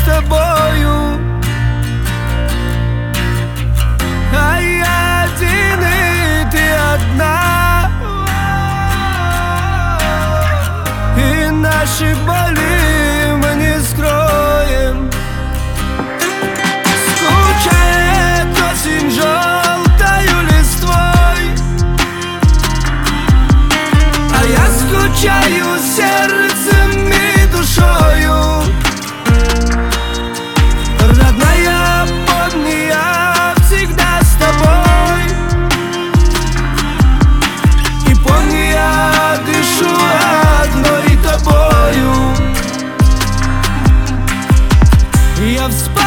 с тобою. А я один, и ты одна, и наши боли мы не скроем. Скучает осень желтою листвой, а я скучаю сердцем и душою. Родная, помни, я всегда с тобой. И помни, я дышу одной тобою. Я вспомню